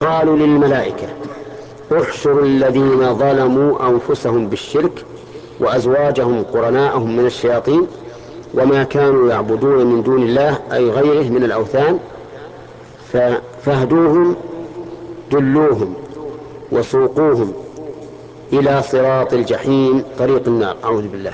قالوا للملائكة احشروا الذين ظلموا أنفسهم بالشرك وأزواجهم قرناءهم من الشياطين وما كانوا يعبدون من دون الله أي غيره من الأوثان فاهدوهم دلوهم وسوقوهم إلى صراط الجحيم طريق النار. أعوذ بالله.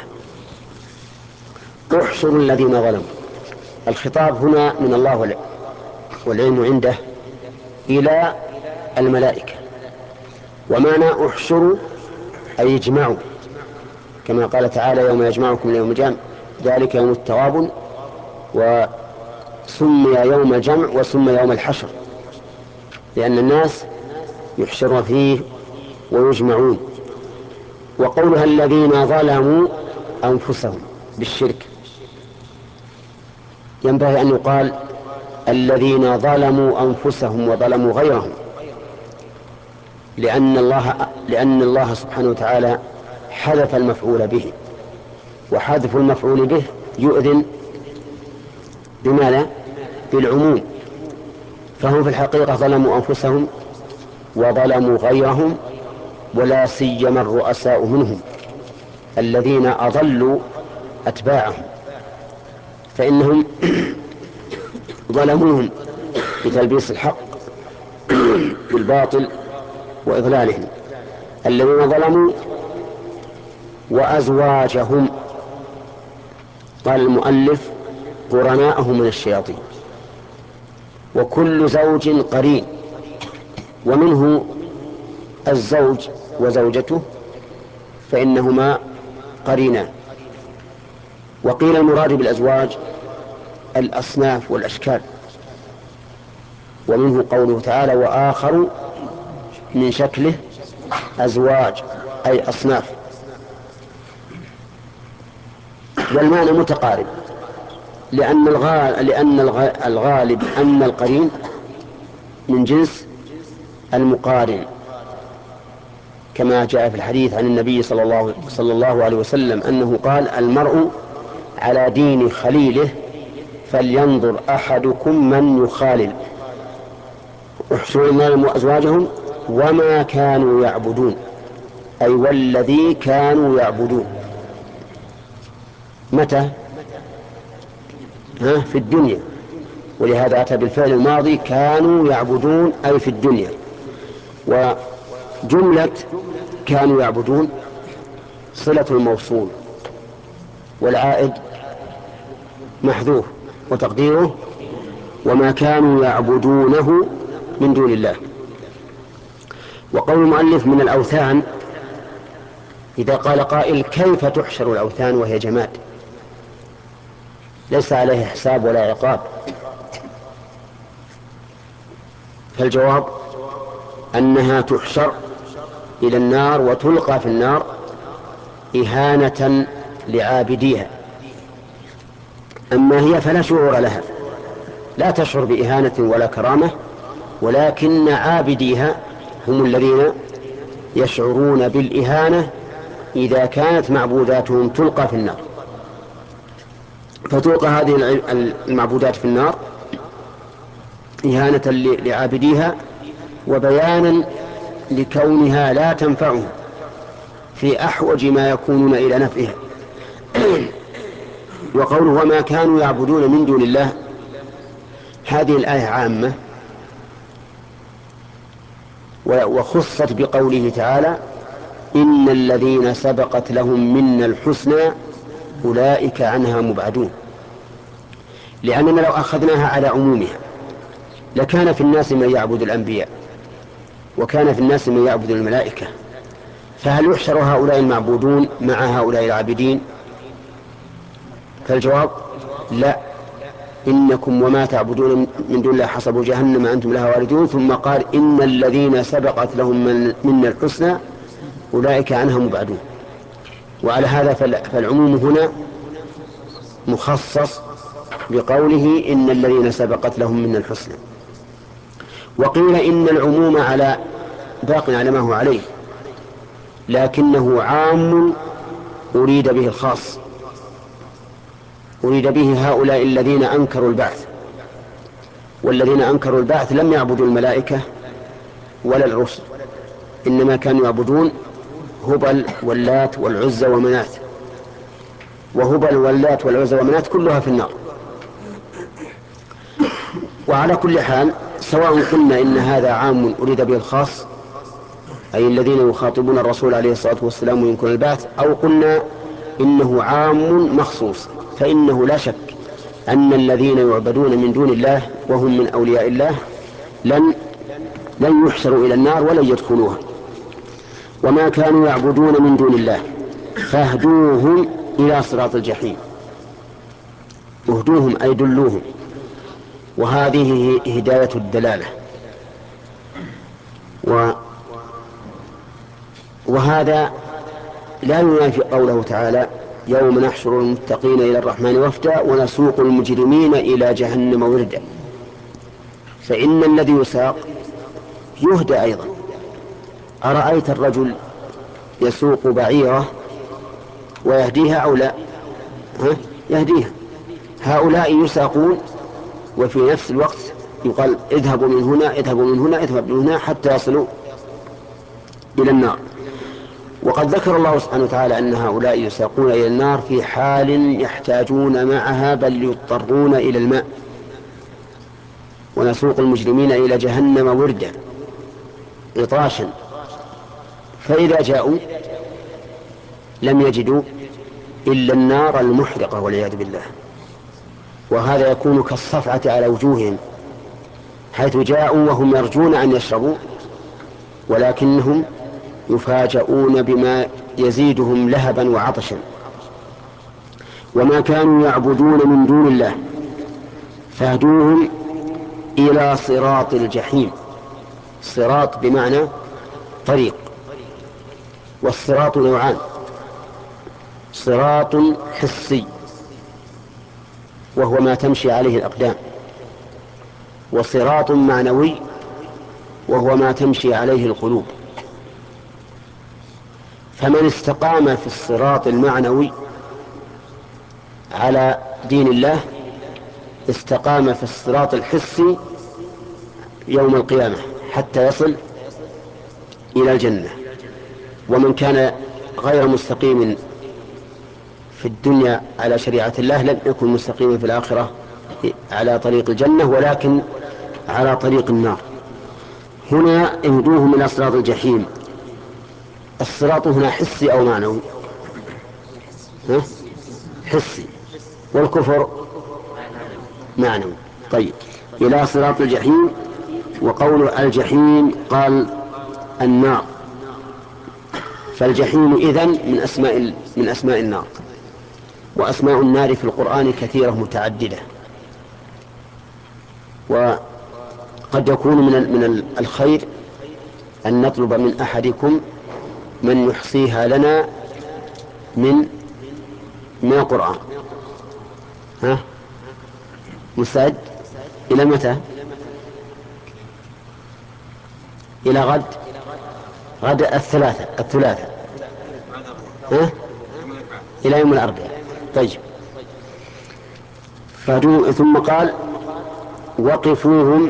احشروا الذين ظلموا، الخطاب هنا من الله والعلم عنده إلى الملائكة، ومعنى احشروا أي اجمعوا، كما قال تعالى يوم يجمعكم ليوم الجمع ذلك يوم التغابن، وسمي يوم الجمع وسمي يوم الحشر لأن الناس يحشرون فيه ويجمعون. وقولها الذين ظلموا أنفسهم بالشرك، ينبغي أن يقال الذين ظلموا أنفسهم وظلموا غيرهم، لأن الله سبحانه وتعالى حذف المفعول به، وحذف المفعول به يؤذن بماذا؟ بالعموم، فهم في الحقيقة ظلموا أنفسهم وظلموا غيرهم، ولا سيما الرؤساء منهم الذين أضلوا أتباعهم، فإنهم ظلموهم بتلبيس الحق بالباطل وإضلالهم. الذين ظلموا وأزواجهم، قال المؤلف قرناءهم من الشياطين، وكل زوج قرين، ومنه الزوج وزوجته فإنهما قرينان. وقيل المراد بالأزواج الأصناف والأشكال، ومنه قوله تعالى وآخر من شكله أزواج أي أصناف، والمعنى متقارب، لأن الغالب أن القرين من جنس المقارن، كما جاء في الحديث عن النبي صلى الله عليه وسلم أنه قال المرء على دين خليله فلينظر أحدكم من يخالل. احشروا النار وأزواجهم وما كانوا يعبدون، أي والذي كانوا يعبدون. متى؟ في الدنيا، ولهذا أتى بالفعل الماضي كانوا يعبدون أي في الدنيا. وجملة كانوا يعبدون صلة الموصول، والعائد محذوف، وتقديره وما كانوا يعبدونه من دون الله. وقول المؤلف من الأوثان، إذا قال قائل كيف تحشر الأوثان وهي جماد ليس عليه حساب ولا عقاب؟ فالجواب أنها تحشر إلى النار وتلقى في النار إهانة لعابديها. أما هي فلا شعور لها، لا تشعر بإهانة ولا كرامة، ولكن عابديها هم الذين يشعرون بالإهانة إذا كانت معبوداتهم تلقى في النار. فتلقى هذه المعبودات في النار إهانة لعابديها وبيانا لكونها لا تنفعهم في أحوج ما يكونون إلى نفعها. وقوله وما كانوا يعبدون من دون الله، هذه الآية عامة وخصت بقوله تعالى إن الذين سبقت لهم منا الحسنى أولئك عنها مبعدون، لأننا لو أخذناها على عمومها لكان في الناس من يعبد الأنبياء وكان في الناس من يعبد الملائكة، فهل يحشر هؤلاء المعبودون مع هؤلاء العابدين؟ فالجواب لا، إنكم وما تعبدون من دون الله حسب جهنم أنتم لها واردون. ثم قال إن الذين سبقت لهم منا الحسنى أولئك عنها مبعدون. وعلى هذا فالعموم هنا مخصص بقوله إن الذين سبقت لهم منا الحسنى. وقيل إن العموم على باق على ما هو عليه، لكنه عام أريد به الخاص، أريد به هؤلاء الذين أنكروا البعث، والذين أنكروا البعث لم يعبدوا الملائكة ولا العشر، إنما كانوا يعبدون هبل واللات والعزى ومنات، وهبل واللات والعزى ومنات كلها في النار. وعلى كل حال، سواء قلنا إن هذا عام أريد به الخاص، أي الذين يخاطبون الرسول عليه الصلاة والسلام وينكرون البعث، أو قلنا إنه عام مخصوص، فإنه لا شك أن الذين يعبدون من دون الله وهم من أولياء الله لن يحشروا إلى النار ولن يدخلوها. وما كانوا يعبدون من دون الله فاهدوهم إلى صراط الجحيم. اهدوهم أي دلوهم، وهذه هداية الدلالة. وهذا لا ينافي قوله تعالى: يوم نحشر المتقين إلى الرحمن وفدا ونسوق المجرمين إلى جهنم وردا. فإن الذي يساق يهدى أيضا. أرأيت الرجل يسوق بعيرة ويهديها أو لا؟ يهديها. هؤلاء يساقون، وفي نفس الوقت يقال: اذهبوا من هنا، اذهبوا من هنا، اذهبوا من هنا، حتى يصلوا إلى النار. وقد ذكر الله سبحانه وتعالى أن هؤلاء يساقون إلى النار في حال يحتاجون معها، بل يضطرون إلى الماء. ونسوق المجرمين إلى جهنم وردا عطاشا، فإذا جاءوا لم يجدوا إلا النار المحرقة والعياذ بالله. وهذا يكون كالصفعة على وجوههم، حيث جاءوا وهم يرجون أن يشربوا، ولكنهم يفاجؤون بما يزيدهم لهبا وعطشا. وما كانوا يعبدون من دون الله فاهدوهم إلى صراط الجحيم. صراط بمعنى طريق، والصراط نوعان: صراط حسي وهو ما تمشي عليه الأقدام، وصراط معنوي وهو ما تمشي عليه القلوب. فمن استقام في الصراط المعنوي على دين الله استقام في الصراط الحسي يوم القيامة حتى يصل إلى الجنة. ومن كان غير مستقيم في الدنيا على شريعة الله لن يكون مستقيما في الآخرة على طريق الجنة، ولكن على طريق النار. هنا اهدوهم إلى صراط الجحيم. الصراط هنا حسي أو معنوي؟ حسي. والكفر معنوي. طيب، إلى صراط الجحيم. وقول الجحيم قال النار، فالجحيم إذن من أسماء النار. وأسماء النار في القرآن كثيرة متعددة، وقد يكون من الخير أن نطلب من أحدكم من يحصيها لنا من القرآن. مستعد؟ إلى متى؟ إلى غد الثلاثة إلى يوم الأربعاء. طيب. ثم قال: وقفوهم